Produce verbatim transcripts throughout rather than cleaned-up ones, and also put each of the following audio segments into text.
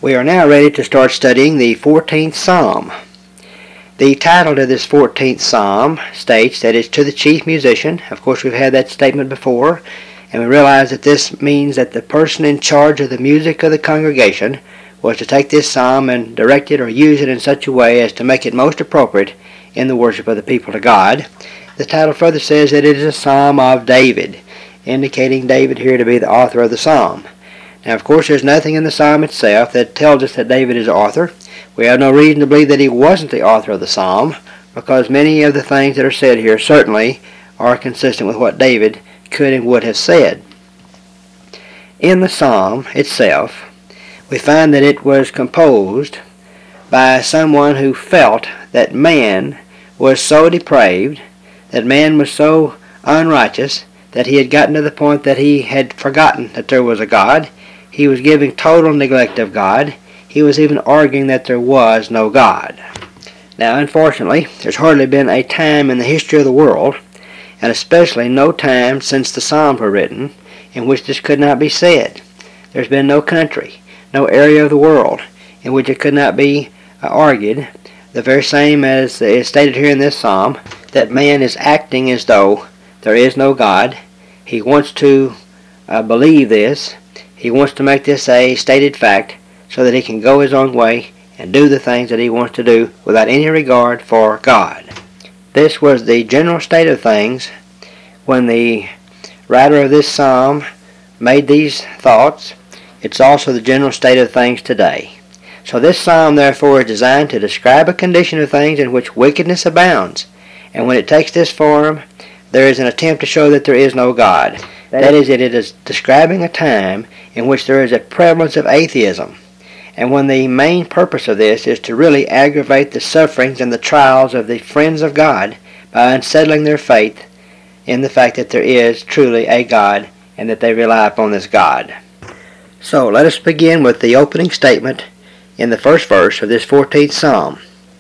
We are now ready to start studying the fourteenth Psalm. The title to this fourteenth Psalm states that it's to the chief musician. Of course, we've had that statement before, and we realize that this means that the person in charge of the music of the congregation was to take this psalm and direct it or use it in such a way as to make it most appropriate in the worship of the people to God. The title further says that it is a psalm of David, indicating David here to be the author of the psalm. Now, of course, there's nothing in the psalm itself that tells us that David is the author. We have no reason to believe that he wasn't the author of the psalm, because many of the things that are said here certainly are consistent with what David could and would have said. In the psalm itself, we find that it was composed by someone who felt that man was so depraved, that man was so unrighteous, that he had gotten to the point that he had forgotten that there was a God. He was giving total neglect of God. He was even arguing that there was no God. Now, unfortunately, there's hardly been a time in the history of the world, and especially no time since the Psalms were written, in which this could not be said. There's been no country, no area of the world in which it could not be uh, argued, the very same as is stated here in this psalm, that man is acting as though there is no God. He wants to uh, believe this. He wants to make this a stated fact so that he can go his own way and do the things that he wants to do without any regard for God. This was the general state of things when the writer of this psalm made these thoughts. It's also the general state of things today. So this psalm, therefore, is designed to describe a condition of things in which wickedness abounds. And when it takes this form, there is an attempt to show that there is no God. That is, it is describing a time in which there is a prevalence of atheism. And when the main purpose of this is to really aggravate the sufferings and the trials of the friends of God by unsettling their faith in the fact that there is truly a God and that they rely upon this God. So let us begin with the opening statement in the first verse of this fourteenth Psalm.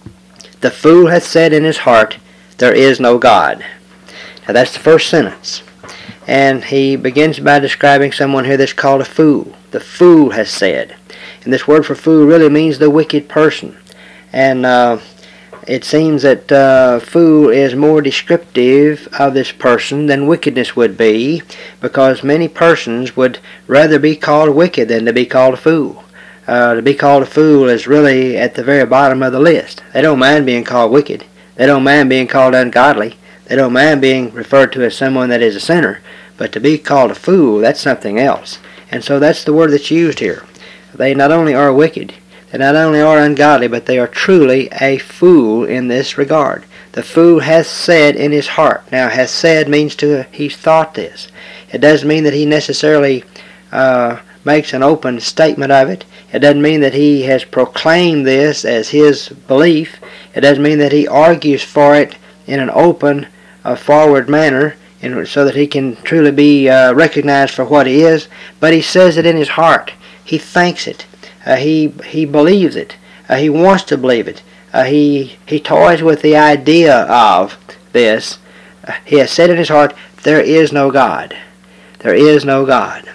The fool hath said in his heart, there is no God. Now that's the first sentence. And he begins by describing someone here that's called a fool. The fool has said. And this word for fool really means the wicked person. And uh, it seems that uh, fool is more descriptive of this person than wickedness would be, because many persons would rather be called wicked than to be called a fool. Uh, to be called a fool is really at the very bottom of the list. They don't mind being called wicked. They don't mind being called ungodly. They don't mind being referred to as someone that is a sinner. But to be called a fool, that's something else. And so that's the word that's used here. They not only are wicked, they not only are ungodly, but they are truly a fool in this regard. The fool has said in his heart. Now, has said means to he's thought this. It doesn't mean that he necessarily uh, makes an open statement of it. It doesn't mean that he has proclaimed this as his belief. It doesn't mean that he argues for it in an open, uh, forward manner, and so that he can truly be uh, recognized for what he is, but he says it in his heart. He thinks it. Uh, he he believes it. Uh, he wants to believe it. Uh, he he toys with the idea of this. Uh, he has said in his heart, there is no God. There is no God.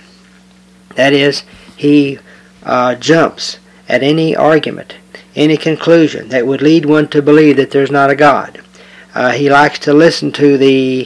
That is, he uh, jumps at any argument, any conclusion that would lead one to believe that there's not a God. Uh, he likes to listen to the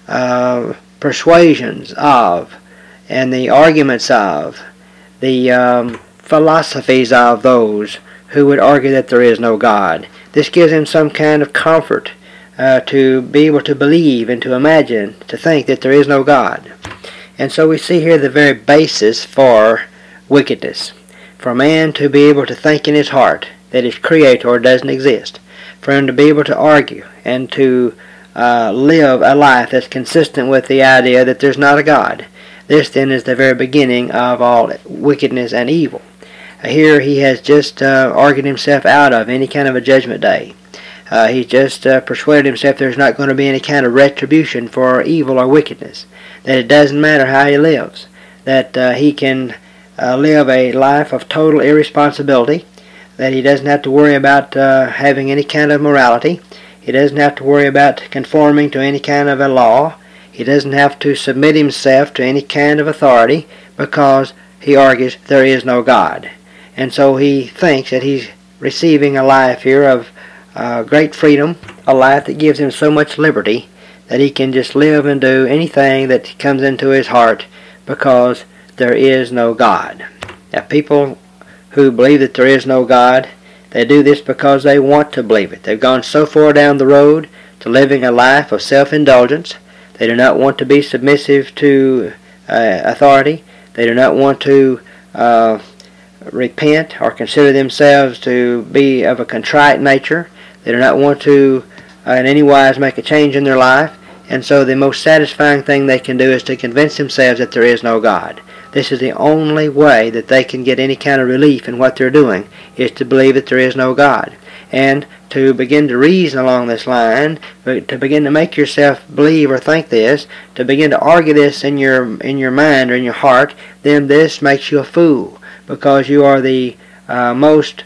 Uh, persuasions of and the arguments of the um, philosophies of those who would argue that there is no God. This gives him some kind of comfort uh, to be able to believe and to imagine, to think that there is no God. And so we see here the very basis for wickedness. For a man to be able to think in his heart that his Creator doesn't exist. For him to be able to argue and to Uh, live a life that's consistent with the idea that there's not a God. This then is the very beginning of all wickedness and evil. Uh, here he has just uh, argued himself out of any kind of a judgment day. Uh, he's just uh, persuaded himself there's not going to be any kind of retribution for evil or wickedness. That it doesn't matter how he lives. That uh, he can uh, live a life of total irresponsibility. That he doesn't have to worry about uh, having any kind of morality. He doesn't have to worry about conforming to any kind of a law. He doesn't have to submit himself to any kind of authority because he argues there is no God. And so he thinks that he's receiving a life here of uh, great freedom, a life that gives him so much liberty that he can just live and do anything that comes into his heart because there is no God. Now, people who believe that there is no God, they do this because they want to believe it. They've gone so far down the road to living a life of self-indulgence. They do not want to be submissive to uh, authority. They do not want to uh, repent or consider themselves to be of a contrite nature. They do not want to uh, in any wise make a change in their life. And so the most satisfying thing they can do is to convince themselves that there is no God. This is the only way that they can get any kind of relief in what they're doing, is to believe that there is no God. And to begin to reason along this line, to begin to make yourself believe or think this, to begin to argue this in your in your mind or in your heart, then this makes you a fool, because you are the uh, most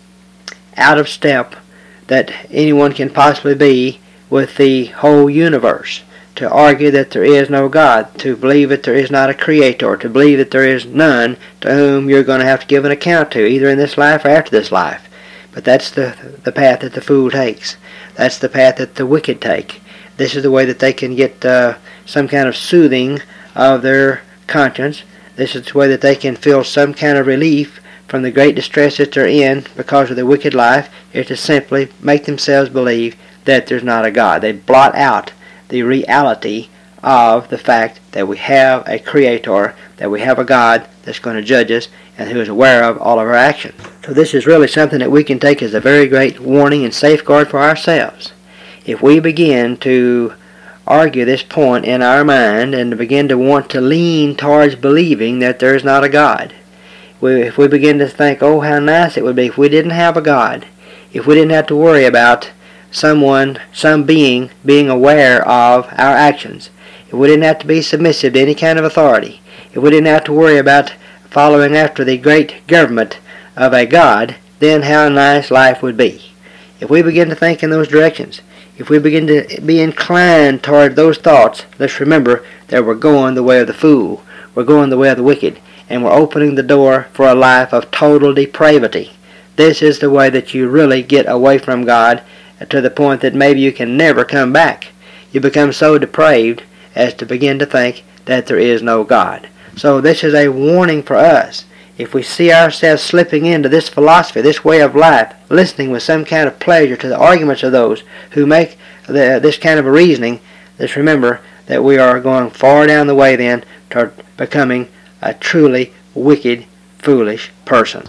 out of step that anyone can possibly be with the whole universe. To argue that there is no God, to believe that there is not a creator, to believe that there is none to whom you're going to have to give an account to, either in this life or after this life. But that's the the path that the fool takes. That's the path that the wicked take. This is the way that they can get uh, some kind of soothing of their conscience. This is the way that they can feel some kind of relief from the great distress that they're in because of their wicked life, is to simply make themselves believe that there's not a God. They blot out the reality of the fact that we have a creator, that we have a God that's going to judge us and who is aware of all of our actions. So this is really something that we can take as a very great warning and safeguard for ourselves. If we begin to argue this point in our mind and to begin to want to lean towards believing that there is not a God, we, if we begin to think, oh, how nice it would be if we didn't have a God, if we didn't have to worry about someone, some being, being aware of our actions, if we didn't have to be submissive to any kind of authority, if we didn't have to worry about following after the great government of a God, then how nice life would be. If we begin to think in those directions, if we begin to be inclined toward those thoughts, let's remember that we're going the way of the fool, we're going the way of the wicked, and we're opening the door for a life of total depravity. This is the way that you really get away from God, to the point that maybe you can never come back. You become so depraved as to begin to think that there is no God. So this is a warning for us. If we see ourselves slipping into this philosophy, this way of life, listening with some kind of pleasure to the arguments of those who make the, this kind of a reasoning, let's remember that we are going far down the way then toward becoming a truly wicked, foolish person.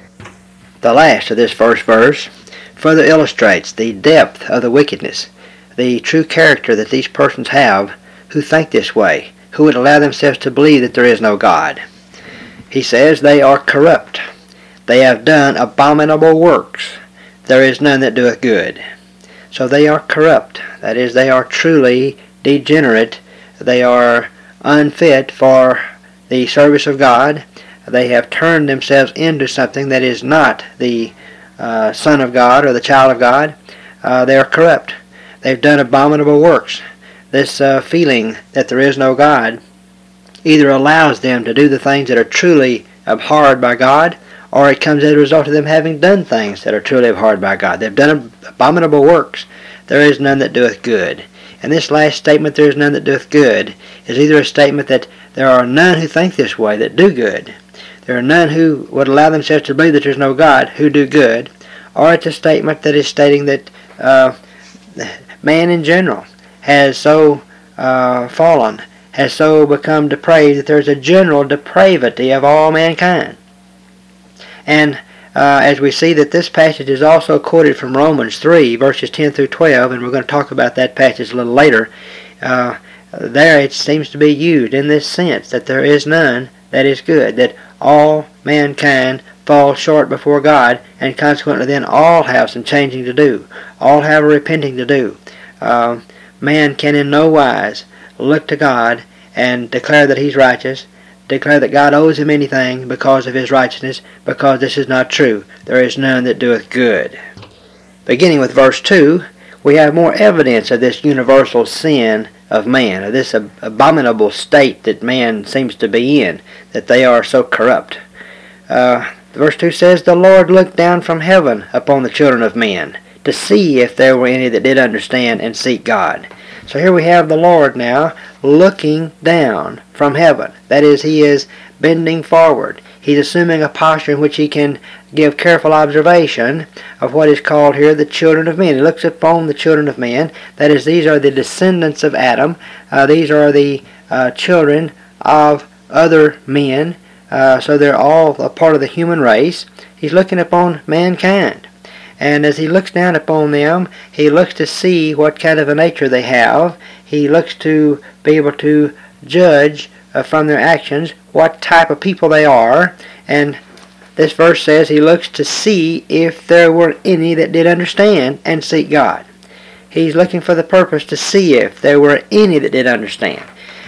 The last of this first verse further illustrates the depth of the wickedness, the true character that these persons have who think this way, who would allow themselves to believe that there is no God. He says they are corrupt. They have done abominable works. There is none that doeth good. So they are corrupt. That is, they are truly degenerate. They are unfit for the service of God. They have turned themselves into something that is not the Uh, son of God or the child of God. Uh, they are corrupt. They've done abominable works. This uh, feeling that there is no God either allows them to do the things that are truly abhorred by God, or it comes as a result of them having done things that are truly abhorred by God. They've done abominable works. There is none that doeth good. And this last statement, there is none that doeth good, is either a statement that there are none who think this way that do good. There are none who would allow themselves to believe that there is no God who do good, or it's a statement that is stating that uh, man in general has so uh, fallen, has so become depraved that there's a general depravity of all mankind. And uh, as we see that this passage is also quoted from Romans three, verses ten through twelve, and we're going to talk about that passage a little later, uh, there it seems to be used in this sense, that there is none that is good, that all mankind fall short before God, and consequently then all have some changing to do. All have a repenting to do. Uh, man can in no wise look to God and declare that he's righteous, declare that God owes him anything because of his righteousness, because this is not true. There is none that doeth good. Beginning with verse two, we have more evidence of this universal sin of man, of this ab- abominable state that man seems to be in, that they are so corrupt. Uh, Verse two says, the Lord looked down from heaven upon the children of men, to see if there were any that did understand and seek God. So here we have the Lord now looking down from heaven. That is, he is bending forward. He's assuming a posture in which he can give careful observation of what is called here the children of men. He looks upon the children of men. That is, these are the descendants of Adam. Uh, these are the uh, children of other men. Uh, so they're all a part of the human race. He's looking upon mankind. And as he looks down upon them, he looks to see what kind of a nature they have. He looks to be able to judge uh, from their actions what type of people they are. And this verse says he looks to see if there were any that did understand and seek God. He's looking for the purpose to see if there were any that did understand.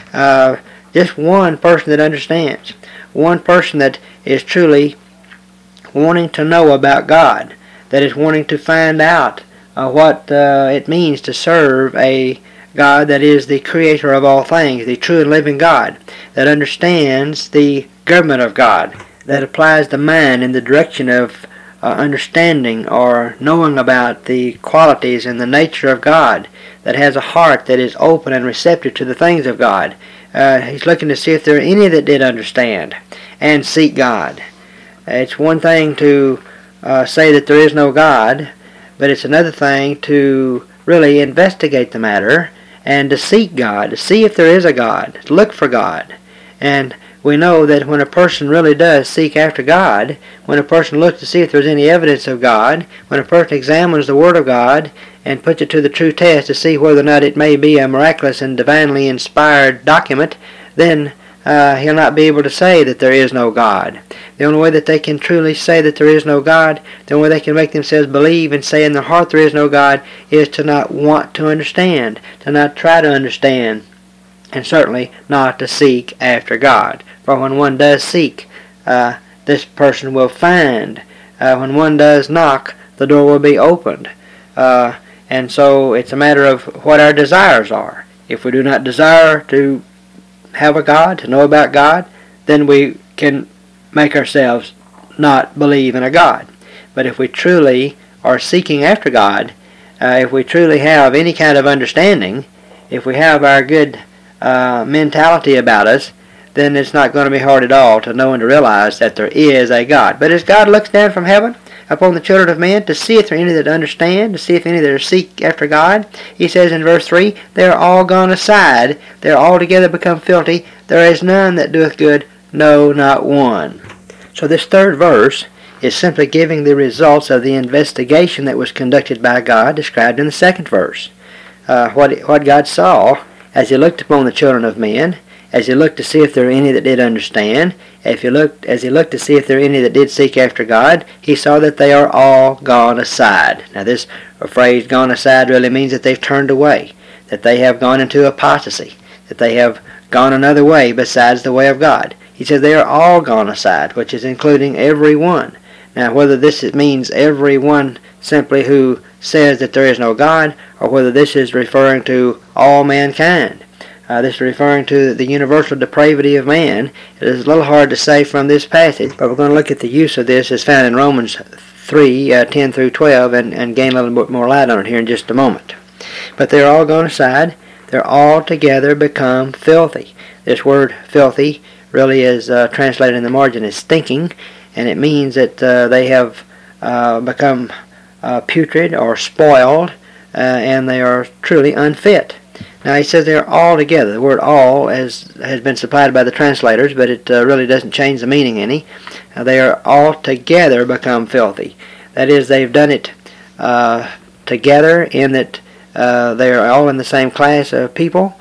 Uh, just one person that understands. One person that is truly wanting to know about God. That is wanting to find out uh, what uh, it means to serve a God that is the creator of all things, the true and living God, that understands the government of God, that applies the mind in the direction of uh, understanding or knowing about the qualities and the nature of God, that has a heart that is open and receptive to the things of God. Uh, he's looking to see if there are any that did understand and seek God. It's one thing to Uh, say that there is no God, but it's another thing to really investigate the matter and to seek God, to see if there is a God, to look for God. And we know that when a person really does seek after God, when a person looks to see if there's any evidence of God, when a person examines the Word of God and puts it to the true test to see whether or not it may be a miraculous and divinely inspired document, then uh, he'll not be able to say that there is no God. The only way that they can truly say that there is no God, the only way they can make themselves believe and say in their heart there is no God, is to not want to understand, to not try to understand, and certainly not to seek after God. For when one does seek, uh, this person will find. Uh, when one does knock, the door will be opened. Uh, and so it's a matter of what our desires are. If we do not desire to have a God, to know about God, then we can make ourselves not believe in a God. But if we truly are seeking after God, uh, if we truly have any kind of understanding, if we have our good uh, mentality about us, then it's not going to be hard at all to know and to realize that there is a God. But as God looks down from heaven upon the children of men to see if there are any that understand, to see if any that are seek after God, he says in verse three, they are all gone aside, they are altogether become filthy, there is none that doeth good, no, not one. So this third verse is simply giving the results of the investigation that was conducted by God described in the second verse. Uh, what, what God saw as he looked upon the children of men, as he looked to see if there were any that did understand, if he looked, as he looked to see if there were any that did seek after God, he saw that they are all gone aside. Now this phrase, gone aside, really means that they've turned away, that they have gone into apostasy, that they have gone another way besides the way of God. He says they are all gone aside, which is including every one. Now whether this means every one simply who says that there is no God, or whether this is referring to all mankind, Uh, this is referring to the universal depravity of man. It is a little hard to say from this passage, but we're going to look at the use of this as found in Romans three, uh, ten through twelve, and, and gain a little bit more light on it here in just a moment. But they're all gone aside. They're all together become filthy. This word filthy really is uh, translated in the margin as stinking, and it means that uh, they have uh, become uh, putrid or spoiled, uh, and they are truly unfit. Now he says they're all together. The word all has, has been supplied by the translators, but it uh, really doesn't change the meaning any. Uh, they are all together become filthy. That is, they've done it uh, together in that uh, they are all in the same class of people,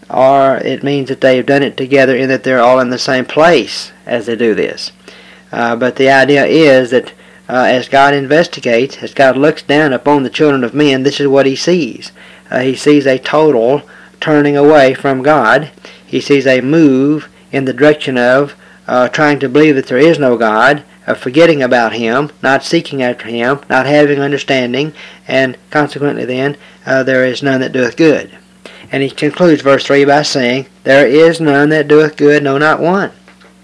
or it means that they've done it together in that they're all in the same place as they do this. Uh, but the idea is that uh, as God investigates, as God looks down upon the children of men, this is what he sees. Uh, he sees a total turning away from God. He sees a move in the direction of uh, trying to believe that there is no God, of forgetting about him, not seeking after him, not having understanding, and consequently then uh, there is none that doeth good. And he concludes verse three by saying, there is none that doeth good, no, not one.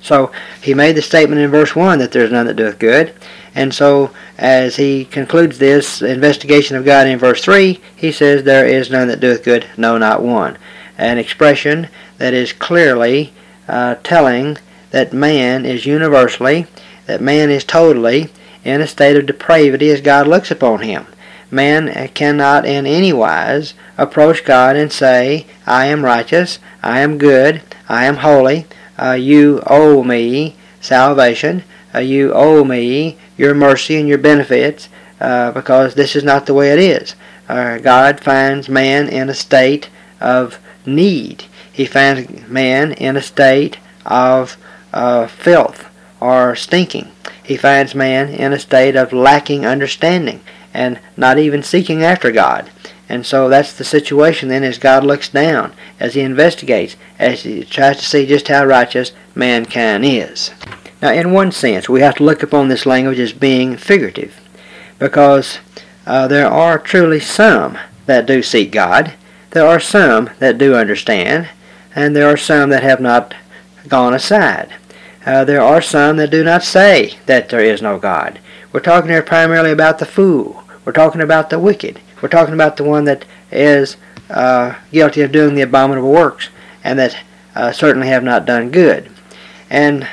So he made the statement in verse one that there is none that doeth good. And so as he concludes this investigation of God in verse three, he says, there is none that doeth good, no, not one. An expression that is clearly uh, telling that man is universally, that man is totally in a state of depravity as God looks upon him. Man cannot in any wise approach God and say, I am righteous, I am good, I am holy, uh, you owe me salvation, uh, you owe me your mercy and your benefits, uh, because this is not the way it is. Uh, God finds man in a state of need. He finds man in a state of uh, filth or stinking. He finds man in a state of lacking understanding and not even seeking after God. And so that's the situation then as God looks down, as he investigates, as he tries to see just how righteous mankind is. Now in one sense we have to look upon this language as being figurative, because uh, there are truly some that do seek God, there are some that do understand, and there are some that have not gone aside. Uh, there are some that do not say that there is no God. We're talking here primarily about the fool. We're talking about the wicked. We're talking about the one that is uh, guilty of doing the abominable works, and that uh, certainly have not done good. And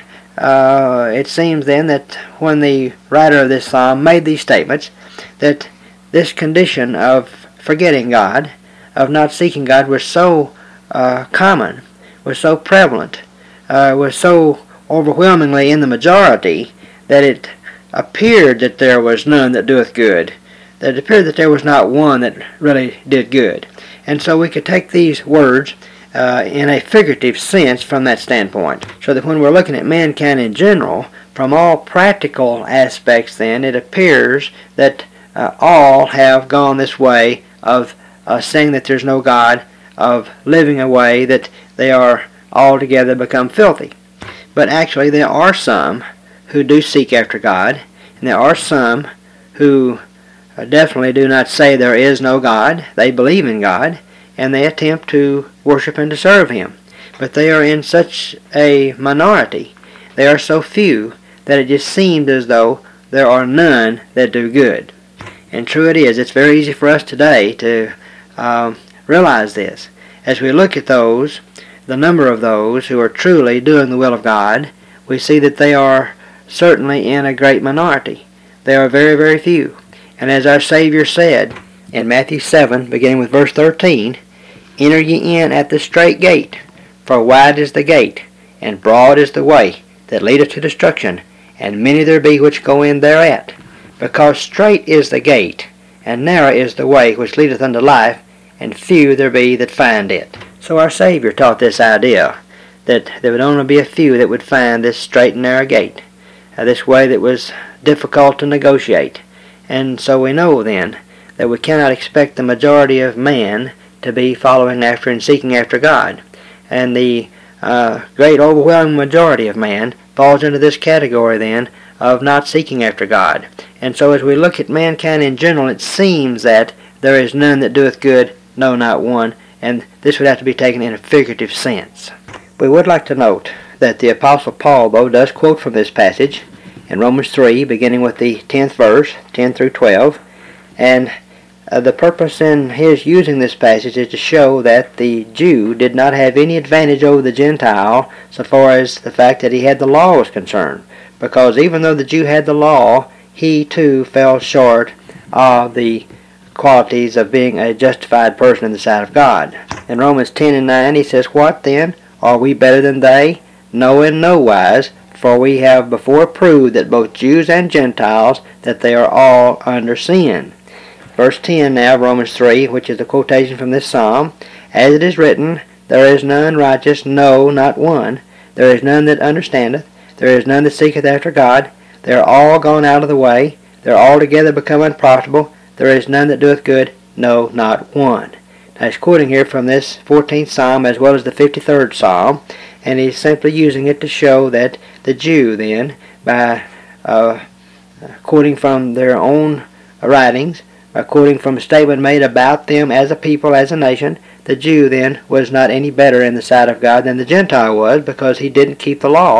uh, it seems then that when the writer of this psalm made these statements, that this condition of forgetting God, of not seeking God, was so uh, common, was so prevalent, uh, was so overwhelmingly in the majority, that it appeared that there was none that doeth good, that it appeared that there was not one that really did good. And so we could take these words uh, in a figurative sense from that standpoint, so that when we're looking at mankind in general, from all practical aspects then, it appears that uh, all have gone this way of uh, saying that there's no God, of living a way that they are altogether become filthy. But actually there are some who do seek after God, and there are some who definitely do not say there is no God. They believe in God, and they attempt to worship and to serve him. But they are in such a minority, they are so few, that it just seems as though there are none that do good. And true it is, it's very easy for us today to um, realize this. As we look at those, the number of those who are truly doing the will of God, we see that they are certainly in a great minority. They are very, very few. And as our Savior said in Matthew seven, beginning with verse thirteen, enter ye in at the strait gate, for wide is the gate, and broad is the way that leadeth to destruction, and many there be which go in thereat. Because strait is the gate, and narrow is the way which leadeth unto life, and few there be that find it. So our Savior taught this idea, that there would only be a few that would find this straight and narrow gate, uh, this way that was difficult to negotiate. And so we know then that we cannot expect the majority of man to be following after and seeking after God. And the uh, great overwhelming majority of man falls into this category then of not seeking after God. And so as we look at mankind in general, it seems that there is none that doeth good, no, not one, and this would have to be taken in a figurative sense. We would like to note that the Apostle Paul, though, does quote from this passage in Romans three, beginning with the tenth verse, ten through twelve, and uh, the purpose in his using this passage is to show that the Jew did not have any advantage over the Gentile so far as the fact that he had the law was concerned, because even though the Jew had the law, he too fell short of the qualities of being a justified person in the sight of God. In Romans ten and nine he says, what then? Are we better than they? No, in no wise, for we have before proved that both Jews and Gentiles, that they are all under sin. Verse ten now of Romans three, which is the quotation from this psalm, as it is written, there is none righteous, no, not one. There is none that understandeth. There is none that seeketh after God. They are all gone out of the way. They are altogether become unprofitable. There is none that doeth good, no, not one. Now he's quoting here from this fourteenth psalm as well as the fifty-third psalm, and he's simply using it to show that the Jew then, by uh, quoting from their own writings, by quoting from a statement made about them as a people, as a nation, the Jew then was not any better in the sight of God than the Gentile was, because he didn't keep the law. He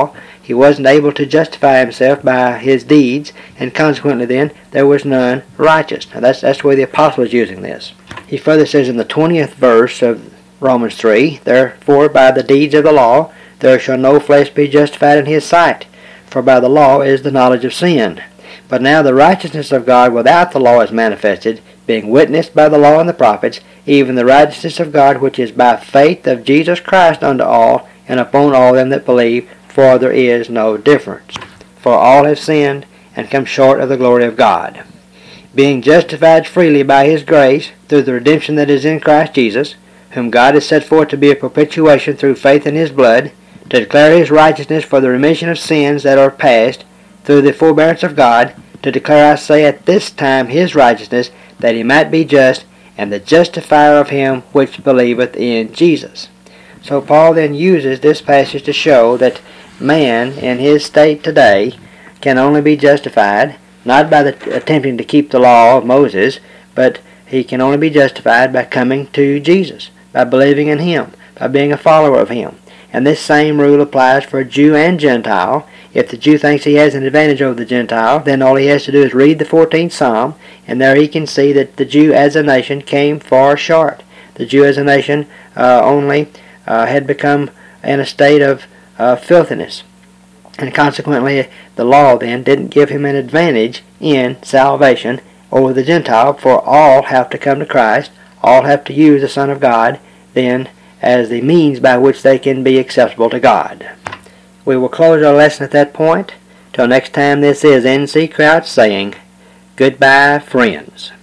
He wasn't able to justify himself by his deeds, and consequently then there was none righteous. Now that's, that's the way the apostle is using this. He further says in the twentieth verse of Romans three, therefore by the deeds of the law there shall no flesh be justified in his sight, for by the law is the knowledge of sin. But now the righteousness of God without the law is manifested, being witnessed by the law and the prophets, even the righteousness of God which is by faith of Jesus Christ unto all, and upon all them that believe, for there is no difference. For all have sinned, and come short of the glory of God, being justified freely by his grace, through the redemption that is in Christ Jesus, whom God has set forth to be a propitiation through faith in his blood, to declare his righteousness for the remission of sins that are past, through the forbearance of God, to declare, I say, at this time his righteousness, that he might be just, and the justifier of him which believeth in Jesus. So Paul then uses this passage to show that man in his state today can only be justified, not by the, attempting to keep the law of Moses, but he can only be justified by coming to Jesus, by believing in him, by being a follower of him. And this same rule applies for Jew and Gentile. If the Jew thinks he has an advantage over the Gentile, then all he has to do is read the fourteenth Psalm, and there he can see that the Jew as a nation came far short. The Jew as a nation uh, only uh, had become in a state of uh, filthiness. And consequently, the law then didn't give him an advantage in salvation over the Gentile, for all have to come to Christ, all have to use the Son of God then as the means by which they can be acceptable to God. We will close our lesson at that point. Till next time, this is N C Crouch saying, goodbye, friends.